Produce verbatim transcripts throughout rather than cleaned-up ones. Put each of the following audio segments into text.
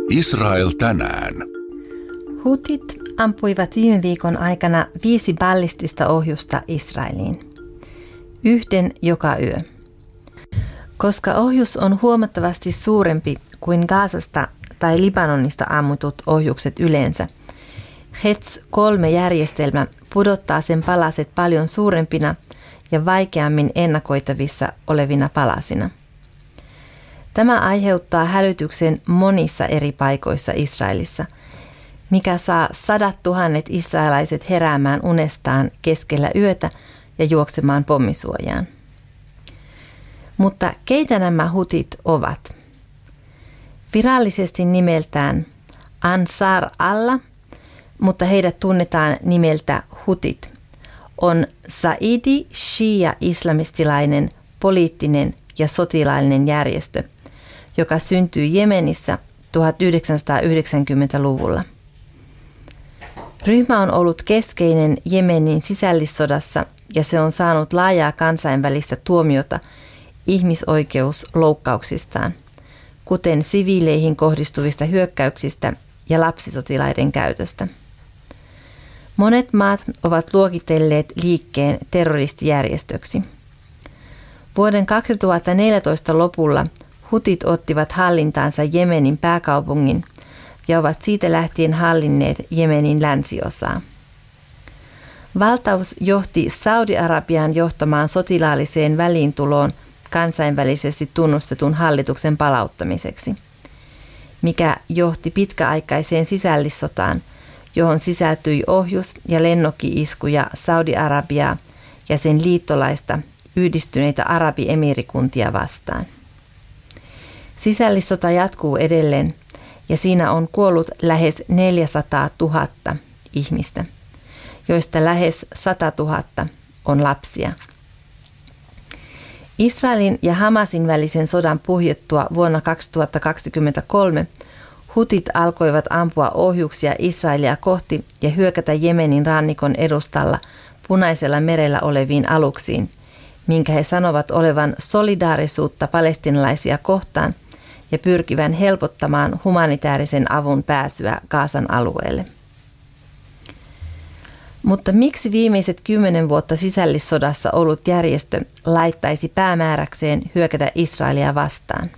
Israel tänään. Hutit ampuivat viime viikon aikana viisi ballistista ohjusta Israeliin. Yhden joka yö. Koska ohjus on huomattavasti suurempi kuin Gazasta tai Libanonista ammutut ohjukset yleensä, Hetz kolme järjestelmä pudottaa sen palaset paljon suurempina ja vaikeammin ennakoitavissa olevina palasina. Tämä aiheuttaa hälytyksen monissa eri paikoissa Israelissa, mikä saa sadat tuhannet israelaiset heräämään unestaan keskellä yötä ja juoksemaan pommisuojaan. Mutta keitä nämä hutit ovat? Virallisesti nimeltään Ansar Allah, mutta heidät tunnetaan nimeltä hutit, on Zaidi shia-islamistilainen poliittinen ja sotilaallinen järjestö, joka syntyi Jemenissä tuhatyhdeksänsataayhdeksänkymmentäluvulla. Ryhmä on ollut keskeinen Jemenin sisällissodassa ja se on saanut laajaa kansainvälistä tuomiota ihmisoikeusloukkauksistaan, kuten siviileihin kohdistuvista hyökkäyksistä ja lapsisotilaiden käytöstä. Monet maat ovat luokitelleet liikkeen terroristijärjestöksi. Vuoden kaksituhattaneljätoista lopulla hutit ottivat hallintaansa Jemenin pääkaupungin ja ovat siitä lähtien hallinneet Jemenin länsiosaa. Valtaus johti Saudi-Arabian johtamaan sotilaalliseen väliintuloon kansainvälisesti tunnustetun hallituksen palauttamiseksi, mikä johti pitkäaikaiseen sisällissotaan, johon sisältyi ohjus- ja lennokki-iskuja Saudi-Arabiaa ja sen liittolaista Yhdistyneitä Arabiemiirikuntia vastaan. Sisällissota jatkuu edelleen ja siinä on kuollut lähes neljäsataatuhatta ihmistä, joista lähes satatuhatta on lapsia. Israelin ja Hamasin välisen sodan puhjettua vuonna kaksituhattakaksikymmentäkolme hutit alkoivat ampua ohjuksia Israelia kohti ja hyökätä Jemenin rannikon edustalla Punaisella merellä oleviin aluksiin, minkä he sanovat olevan solidaarisuutta palestinalaisia kohtaan ja pyrkivän helpottamaan humanitaarisen avun pääsyä Gazan alueelle. Mutta miksi viimeiset kymmenen vuotta sisällissodassa ollut järjestö laittaisi päämääräkseen hyökätä Israelia vastaan?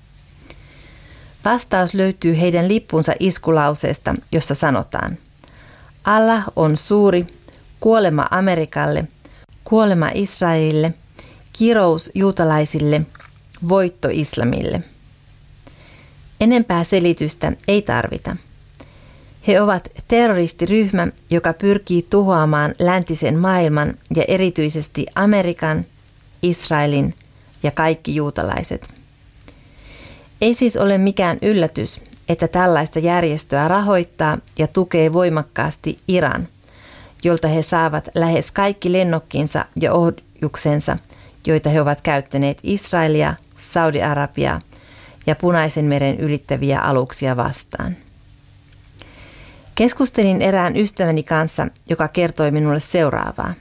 Vastaus löytyy heidän lippunsa iskulauseesta, jossa sanotaan: Allah on suuri, kuolema Amerikalle, kuolema Israelille, kirous juutalaisille, voitto islamille. Enempää selitystä ei tarvita. He ovat terroristiryhmä, joka pyrkii tuhoamaan läntisen maailman ja erityisesti Amerikan, Israelin ja kaikki juutalaiset. Ei siis ole mikään yllätys, että tällaista järjestöä rahoittaa ja tukee voimakkaasti Iran, jolta he saavat lähes kaikki lennokkinsa ja ohjuksensa, joita he ovat käyttäneet Israelia, Saudi-Arabiaa ja Punaisen meren ylittäviä aluksia vastaan. Keskustelin erään ystäväni kanssa, joka kertoi minulle seuraavaa.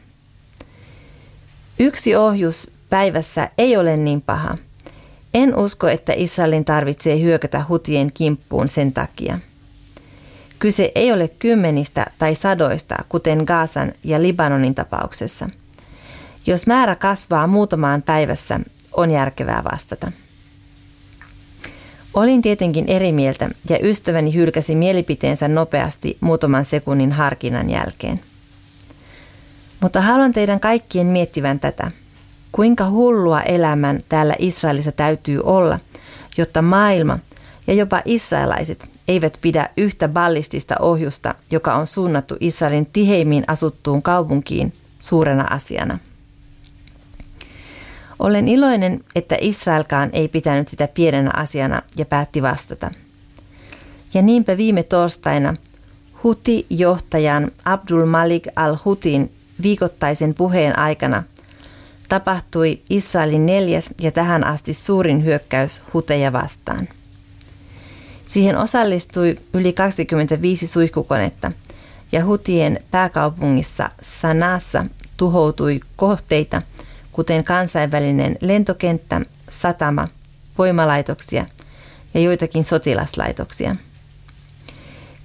Yksi ohjus päivässä ei ole niin paha. En usko, että Israelin tarvitsee hyökätä hutien kimppuun sen takia. Kyse ei ole kymmenistä tai sadoista, kuten Gazan ja Libanonin tapauksessa. Jos määrä kasvaa muutamaan päivässä, on järkevää vastata. Olin tietenkin eri mieltä ja ystäväni hylkäsi mielipiteensä nopeasti muutaman sekunnin harkinnan jälkeen. Mutta haluan teidän kaikkien miettivän tätä. Kuinka hullua elämän täällä Israelissa täytyy olla, jotta maailma ja jopa israelaiset eivät pidä yhtä ballistista ohjusta, joka on suunnattu Israelin tiheimmin asuttuun kaupunkiin, suurena asiana. Olen iloinen, että Israelkaan ei pitänyt sitä pienenä asiana ja päätti vastata. Ja niinpä viime torstaina Huti-johtajan Abdul Malik al-Hutin viikoittaisen puheen aikana tapahtui Israelin neljäs ja tähän asti suurin hyökkäys huteja vastaan. Siihen osallistui yli kaksikymmentäviisi suihkukonetta ja hutien pääkaupungissa Sanaassa tuhoutui kohteita, kuten kansainvälinen lentokenttä, satama, voimalaitoksia ja joitakin sotilaslaitoksia.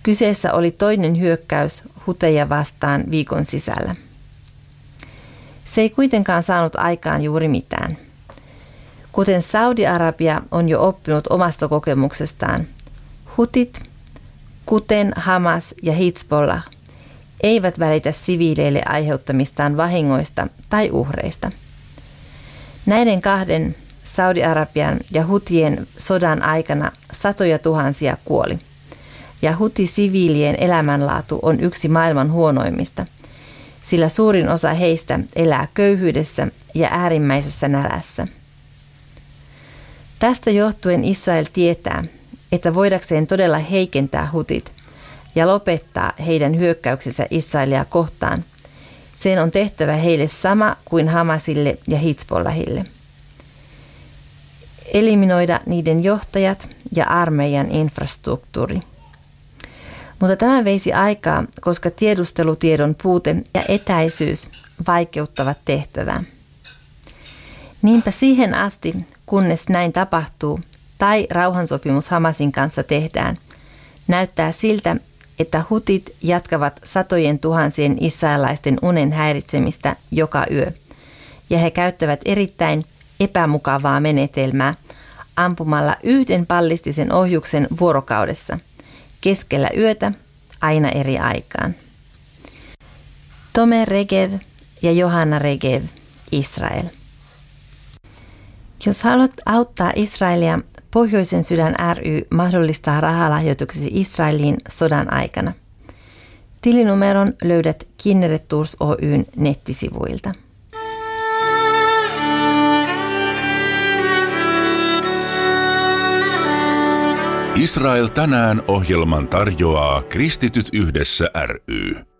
Kyseessä oli toinen hyökkäys huteja vastaan viikon sisällä. Se ei kuitenkaan saanut aikaan juuri mitään. Kuten Saudi-Arabia on jo oppinut omasta kokemuksestaan, hutit, kuten Hamas ja Hizbollah, eivät välitä siviileille aiheuttamistaan vahingoista tai uhreista. Näiden kahden Saudi-Arabian ja hutien sodan aikana satoja tuhansia kuoli, ja huti-siviilien elämänlaatu on yksi maailman huonoimmista, sillä suurin osa heistä elää köyhyydessä ja äärimmäisessä nälässä. Tästä johtuen Israel tietää, että voidakseen todella heikentää hutit ja lopettaa heidän hyökkäyksensä Israelia kohtaan, sen on tehtävä heille sama kuin Hamasille ja Hizbollahille. Eliminoida niiden johtajat ja armeijan infrastruktuuri. Mutta tämä veisi aikaa, koska tiedustelutiedon puute ja etäisyys vaikeuttavat tehtävää. Niinpä siihen asti, kunnes näin tapahtuu tai rauhansopimus Hamasin kanssa tehdään, näyttää siltä, että hutit jatkavat satojen tuhansien israelaisten unen häiritsemistä joka yö, ja he käyttävät erittäin epämukavaa menetelmää ampumalla yhden ballistisen ohjuksen vuorokaudessa, keskellä yötä, aina eri aikaan. Tomer Regev ja Johanna Regev, Israel. Jos haluat auttaa Israelia, Pohjoisen sydän ry mahdollistaa rahalahjoituksesi Israeliin sodan aikana. Tilinumeron löydät Kinneret Tours Oy:n nettisivuilta. Israel tänään -ohjelman tarjoaa Kristityt yhdessä ry.